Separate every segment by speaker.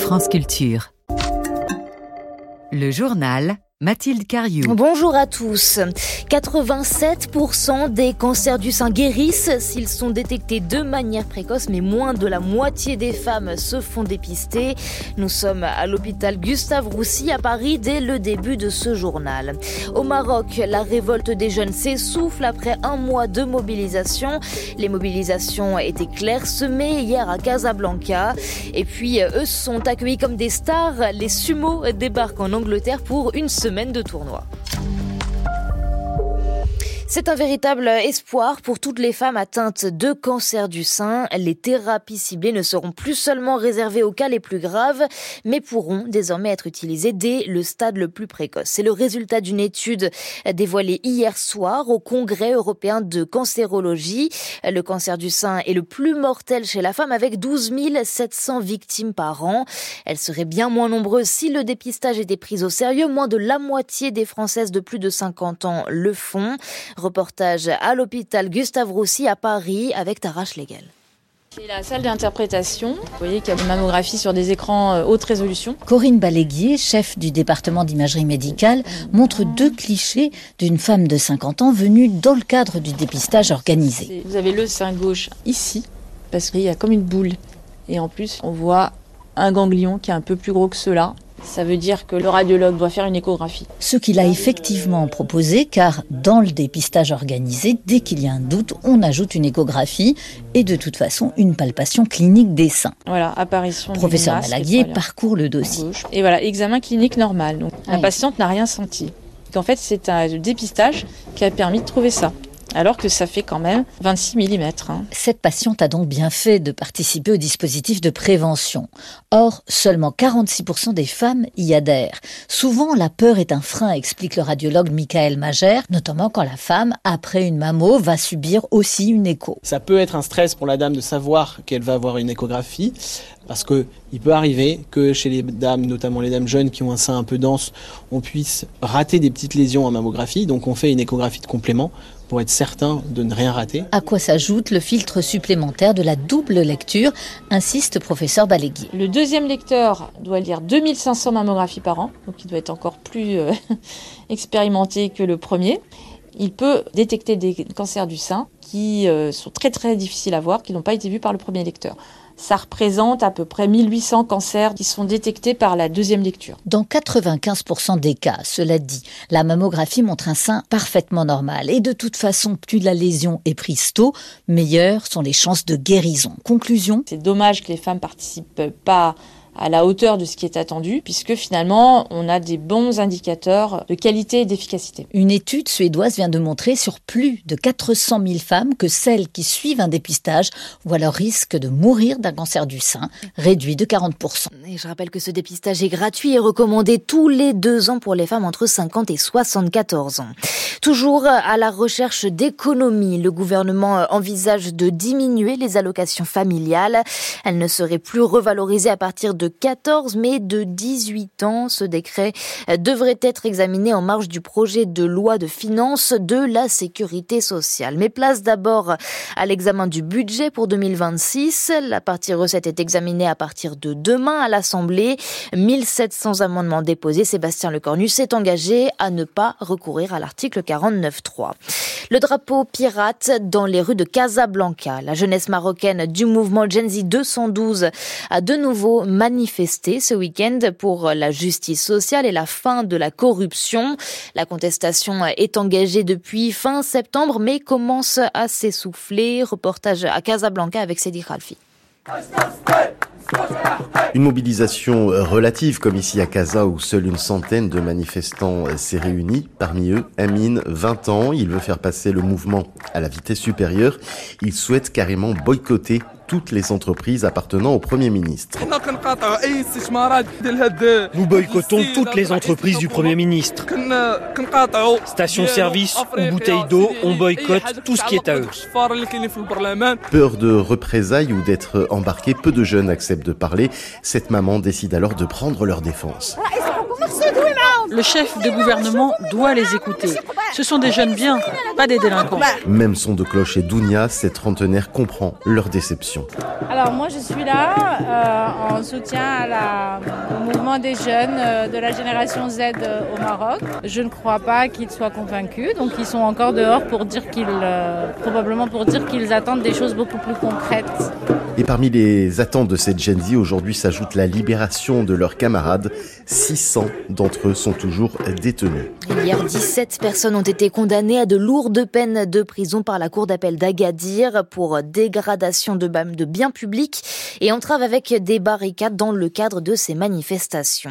Speaker 1: France Culture. Le journal, Mathilde Cariou.
Speaker 2: Bonjour à tous. 87% des cancers du sein guérissent s'ils sont détectés de manière précoce, mais moins de la moitié des femmes se font dépister. Nous sommes à l'hôpital Gustave-Roussy à Paris dès le début de ce journal. Au Maroc, la révolte des jeunes s'essouffle après un mois de mobilisation. Les mobilisations étaient clairsemées hier à Casablanca. Et puis, eux sont accueillis comme des stars. Les Sumo débarquent en Angleterre pour une semaine de tournoi. C'est un véritable espoir pour toutes les femmes atteintes de cancer du sein. Les thérapies ciblées ne seront plus seulement réservées aux cas les plus graves, mais pourront désormais être utilisées dès le stade le plus précoce. C'est le résultat d'une étude dévoilée hier soir au Congrès européen de cancérologie. Le cancer du sein est le plus mortel chez la femme avec 12 700 victimes par an. Elles seraient bien moins nombreuses si le dépistage était pris au sérieux. Moins de la moitié des Françaises de plus de 50 ans le font. Reportage à l'hôpital Gustave-Roussy à Paris avec Tara Schlegel.
Speaker 3: C'est la salle d'interprétation. Vous voyez qu'il y a des mammographies sur des écrans haute résolution.
Speaker 4: Corinne Baléguier, chef du département d'imagerie médicale, montre deux clichés d'une femme de 50 ans venue dans le cadre du dépistage organisé.
Speaker 3: Vous avez le sein gauche ici, parce qu'il y a comme une boule. Et en plus, on voit un ganglion qui est un peu plus gros que ceux-là. Ça veut dire que le radiologue doit faire une échographie.
Speaker 4: Ce qu'il a effectivement proposé, car dans le dépistage organisé, dès qu'il y a un doute, on ajoute une échographie et de toute façon une palpation clinique des seins.
Speaker 3: Voilà, apparition du
Speaker 4: Professeur
Speaker 3: masque,
Speaker 4: Baléguier parcourt le dossier.
Speaker 3: Et voilà, examen clinique normal. Donc la patiente n'a rien senti. En fait, c'est un dépistage qui a permis de trouver ça. Alors que ça fait quand même 26 mm.
Speaker 4: Cette patiente a donc bien fait de participer au dispositif de prévention. Or, seulement 46% des femmes y adhèrent. Souvent, la peur est un frein, explique le radiologue Michael Magère, notamment quand la femme, après une mammo, va subir aussi une écho.
Speaker 5: Ça peut être un stress pour la dame de savoir qu'elle va avoir une échographie, parce qu'il peut arriver que chez les dames, notamment les dames jeunes qui ont un sein un peu dense, on puisse rater des petites lésions en mammographie. Donc on fait une échographie de complément pour être certain de ne rien rater.
Speaker 4: À quoi s'ajoute le filtre supplémentaire de la double lecture, insiste professeur Baléguier.
Speaker 3: Le deuxième lecteur doit lire 2500 mammographies par an, donc il doit être encore plus expérimenté que le premier. Il peut détecter des cancers du sein qui sont très très difficiles à voir, qui n'ont pas été vus par le premier lecteur. Ça représente à peu près 1800 cancers qui sont détectés par la deuxième lecture.
Speaker 4: Dans 95% des cas, cela dit, la mammographie montre un sein parfaitement normal. Et de toute façon, plus la lésion est prise tôt, meilleures sont les chances de guérison. Conclusion ?
Speaker 3: C'est dommage que les femmes participent pas à la hauteur de ce qui est attendu, puisque finalement, on a des bons indicateurs de qualité et d'efficacité.
Speaker 4: Une étude suédoise vient de montrer sur plus de 400 000 femmes que celles qui suivent un dépistage voient leur risque de mourir d'un cancer du sein réduit de 40%.
Speaker 2: Et je rappelle que ce dépistage est gratuit et recommandé tous les 2 ans pour les femmes entre 50 et 74 ans. Toujours à la recherche d'économies, le gouvernement envisage de diminuer les allocations familiales. Elles ne seraient plus revalorisées à partir de 14 mais de 18 ans. Ce décret devrait être examiné en marge du projet de loi de finances de la sécurité sociale. Mais place d'abord à l'examen du budget pour 2026. La partie recette est examinée à partir de demain à l'Assemblée. 1700 amendements déposés. Sébastien Lecornu s'est engagé à ne pas recourir à l'article 49.3. Le drapeau pirate dans les rues de Casablanca. La jeunesse marocaine du mouvement Gen Z 212 a de nouveau manifesté ce week-end pour la justice sociale et la fin de la corruption. La contestation est engagée depuis fin septembre mais commence à s'essouffler. Reportage à Casablanca avec Cédric Ralfi.
Speaker 6: Une mobilisation relative comme ici à Casa où seule une centaine de manifestants s'est réunie. Parmi eux, Amine, 20 ans, il veut faire passer le mouvement à la vitesse supérieure. Il souhaite carrément boycotter toutes les entreprises appartenant au Premier ministre.
Speaker 7: Nous boycottons toutes les entreprises du Premier ministre. Stations-service ou bouteilles d'eau, on boycotte tout ce qui est à eux.
Speaker 6: Peur de représailles ou d'être embarqués, peu de jeunes acceptent de parler. Cette maman décide alors de prendre leur défense.
Speaker 8: Le chef de gouvernement doit les écouter. Ce sont des jeunes bien, pas des délinquants.
Speaker 6: Même son de cloche et Dounia, cette trentenaire comprend leur déception.
Speaker 9: Alors moi je suis là en soutien au mouvement des jeunes de la génération Z au Maroc. Je ne crois pas qu'ils soient convaincus, donc ils sont encore dehors probablement pour dire qu'ils attendent des choses beaucoup plus concrètes.
Speaker 6: Et parmi les attentes de cette Gen Z, aujourd'hui s'ajoute la libération de leurs camarades. 600 d'entre eux sont toujours détenus.
Speaker 2: Hier, 17 personnes ont été condamnées à de lourdes peines de prison par la cour d'appel d'Agadir pour dégradation de biens publics et entrave avec des barricades dans le cadre de ces manifestations.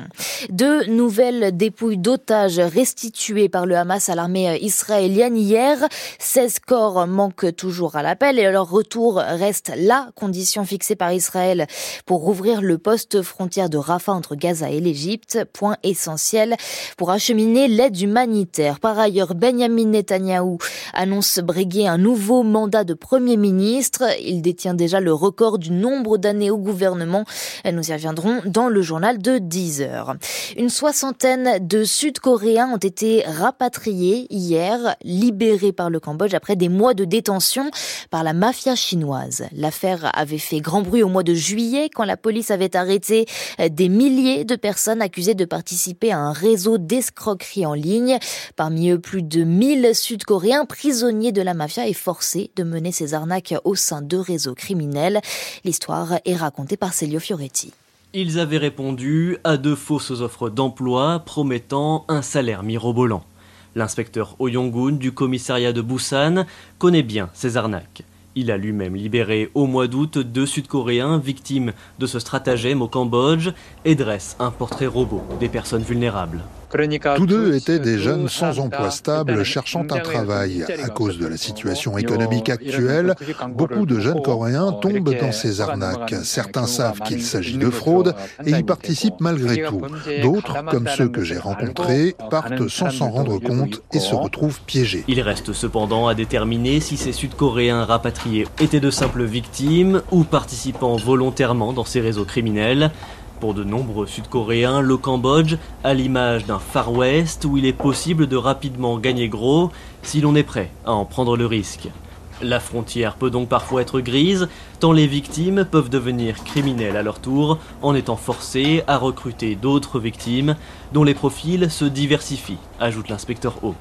Speaker 2: 2 nouvelles dépouilles d'otages restituées par le Hamas à l'armée israélienne hier. 16 corps manquent toujours à l'appel et leur retour reste la condition fixée par Israël pour rouvrir le poste frontière de Rafah entre Gaza et l'Égypte. Point essentiel pour acheminer l'aide humanitaire. Par ailleurs, Benjamin Netanyahou annonce briguer un nouveau mandat de Premier ministre. Il détient déjà le record du nombre d'années au gouvernement. Nous y reviendrons dans le journal de 10h. Une soixantaine de Sud-Coréens ont été rapatriés hier, libérés par le Cambodge après des mois de détention par la mafia chinoise. L'affaire avait fait grand bruit au mois de juillet quand la police avait arrêté des milliers de personnes accusées de participer à un réseau d'escroquerie en ligne. Parmi eux, plus de 1000 Sud-Coréens prisonniers de la mafia et forcés de mener ces arnaques au sein de réseaux criminels. L'histoire est racontée par Celio Fioretti.
Speaker 10: Ils avaient répondu à de fausses offres d'emploi promettant un salaire mirobolant. L'inspecteur Oh Yong-gun du commissariat de Busan connaît bien ces arnaques. Il a lui-même libéré au mois d'août 2 Sud-Coréens victimes de ce stratagème au Cambodge et dresse un portrait robot des personnes vulnérables.
Speaker 11: Tous deux étaient des jeunes sans emploi stable cherchant un travail. À cause de la situation économique actuelle, beaucoup de jeunes Coréens tombent dans ces arnaques. Certains savent qu'il s'agit de fraude et y participent malgré tout. D'autres, comme ceux que j'ai rencontrés, partent sans s'en rendre compte et se retrouvent piégés.
Speaker 10: Il reste cependant à déterminer si ces Sud-Coréens rapatriés étaient de simples victimes ou participant volontairement dans ces réseaux criminels. Pour de nombreux Sud-Coréens, le Cambodge a l'image d'un Far West où il est possible de rapidement gagner gros si l'on est prêt à en prendre le risque. La frontière peut donc parfois être grise, tant les victimes peuvent devenir criminelles à leur tour en étant forcées à recruter d'autres victimes dont les profils se diversifient, ajoute l'inspecteur O.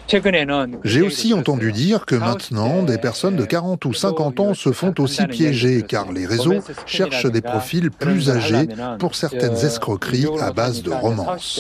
Speaker 11: J'ai aussi entendu dire que maintenant, des personnes de 40 ou 50 ans se font aussi piéger car les réseaux cherchent des profils plus âgés pour certaines escroqueries à base de romances.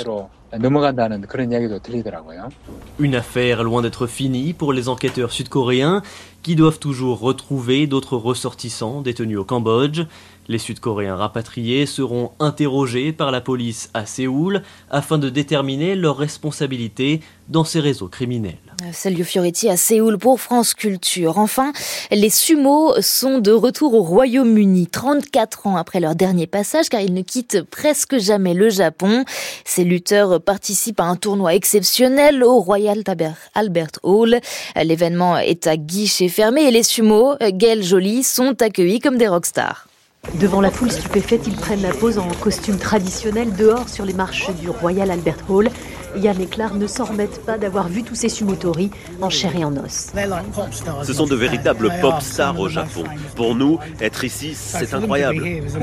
Speaker 10: Une affaire loin d'être finie pour les enquêteurs sud-coréens qui doivent toujours retrouver d'autres ressortissants détenus au Cambodge. Les Sud-Coréens rapatriés seront interrogés par la police à Séoul afin de déterminer leur responsabilité dans ces réseaux criminels.
Speaker 2: Celio Fioretti à Séoul pour France Culture. Enfin, les sumo sont de retour au Royaume-Uni, 34 ans après leur dernier passage, car ils ne quittent presque jamais le Japon. Ces lutteurs participent à un tournoi exceptionnel au Royal Albert Hall. L'événement est à guichet fermé et les sumo, Gaël Joly, sont accueillis comme des rockstars.
Speaker 12: Devant la foule stupéfaite, ils prennent la pose en costume traditionnel dehors sur les marches du Royal Albert Hall. Yann et Claire ne s'en remettent pas d'avoir vu tous ces sumotori en chair et en os.
Speaker 13: Ce sont de véritables pop stars au Japon. Pour nous, être ici, c'est incroyable.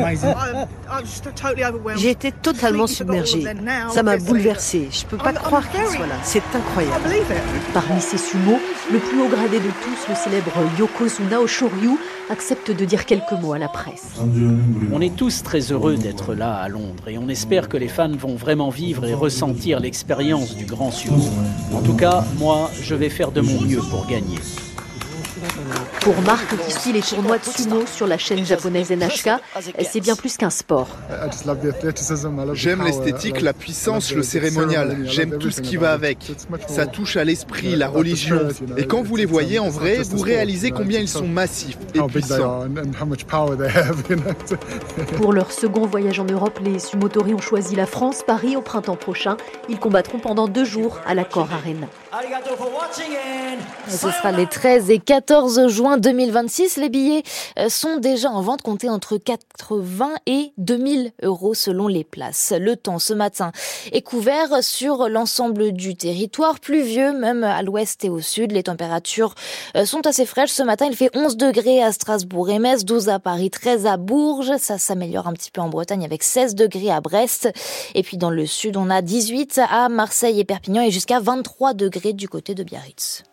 Speaker 14: J'ai été totalement submergée. Ça m'a bouleversée. Je ne peux pas croire qu'ils soient là. C'est incroyable.
Speaker 12: Parmi ces sumos, le plus haut gradé de tous, le célèbre Yokozuna Oshoryu, accepte de dire quelques mots à la presse.
Speaker 15: On est tous très heureux d'être là à Londres et on espère que les fans vont vraiment vivre et ressentir l'expérience du grand sumo. En tout cas, moi, je vais faire de mon mieux pour gagner.
Speaker 12: Pour Marc, qui suit les tournois de sumo sur la chaîne japonaise NHK, c'est bien plus qu'un sport.
Speaker 16: J'aime l'esthétique, la puissance, le cérémonial. J'aime tout ce qui va avec. Ça touche à l'esprit, la religion. Et quand vous les voyez en vrai, vous réalisez combien ils sont massifs et puissants.
Speaker 12: Pour leur second voyage en Europe, les sumotori ont choisi la France, Paris au printemps prochain. Ils combattront pendant 2 jours à l'Accor Arena.
Speaker 2: Ce sera les 13 et 14 juin juin 2026. Les billets sont déjà en vente, comptés entre 80 et 2000 € selon les places. Le temps ce matin est couvert sur l'ensemble du territoire, pluvieux même à l'ouest et au sud. Les températures sont assez fraîches. Ce matin, il fait 11 degrés à Strasbourg et Metz, 12 à Paris, 13 à Bourges. Ça s'améliore un petit peu en Bretagne avec 16 degrés à Brest. Et puis dans le sud, on a 18 à Marseille et Perpignan et jusqu'à 23 degrés du côté de Biarritz.